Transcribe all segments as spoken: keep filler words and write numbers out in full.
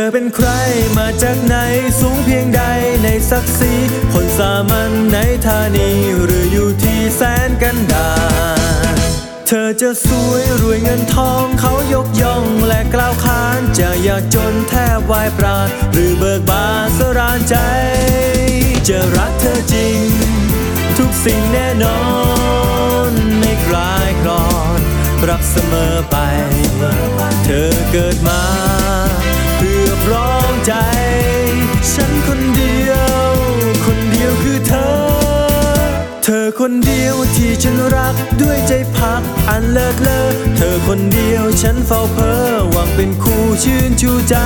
อเป็นใครมาจากไหนสูงเพียงใดในศักดิ์ศรีคนสามัญในธานีหรืออยู่ที่แสนกันดารเธอจะสวยรวยเงินทองเขายกย่องและกล่าวขานจะยากจนแทบวายปราณหรือเบิกบานสราญใจจะรักเธอจริงทุกสิ่งแน่นอนไม่คลายคลอนรักเสมอไปเธอเกิดมาเพื่อพร้อมใจฉันคนเดียวคนเดียวคือเธอเธอคนเดียวที่ฉันรักด้วยใจพักอันเลิศเลอเธอคนเดียวฉันเฝ้าเพ้อหวังเป็นคู่ชื่นชูใจ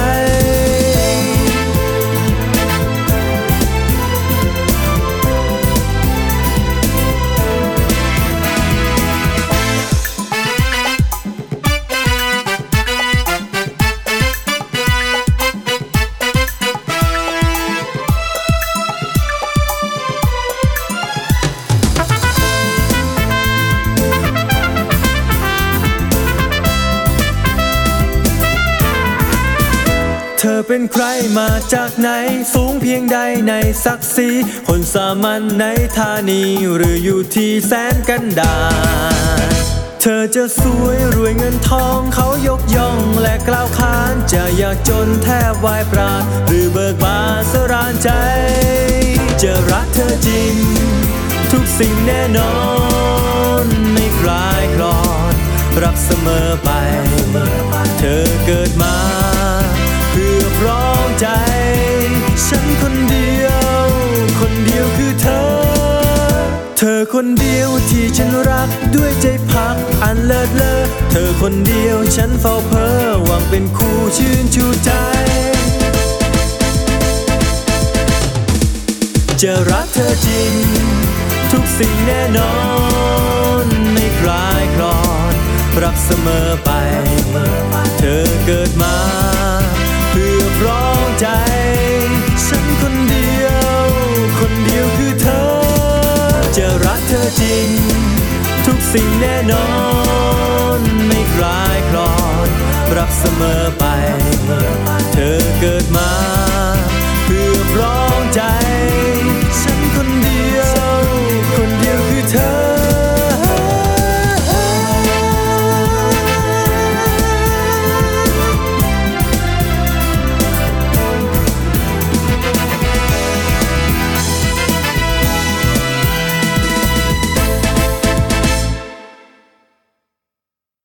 เธอเป็นใครมาจากไหนสูงเพียงใดในศักดิ์ศรีคนสามัญในธานีหรืออยู่ที่แสนกันดารเธอจะสวยรวยเงินทองเขายกย่องและกล่าวขานจะยากจนแทบวายปราณหรือเบิกบานสราญใจจะรักเธอจริงทุกสิ่งแน่นอนไม่คลายคลอนรักเสมอไปเธอเกิดมาเพื่อพร้อมใจฉันคนเดียวคนเดียวคือเธอเธอคนเดียวที่ฉันรักด้วยใจพักอันเลิศเลอเธอคนเดียวฉันเฝ้าเพ้อหวังเป็นคู่ชื่นชูใจจะรักเธอจริงทุกสิ่งแน่นอนไม่คลายคลอนรักเสมอไปเธอเกิดมาเพื่อพร้อมใจฉันคนเดียวคนเดียวคือเธอจะรักเธอจริงทุกสิ่งแน่นอนไม่คลายคลอนรักเสมอไปเธอเกิดมา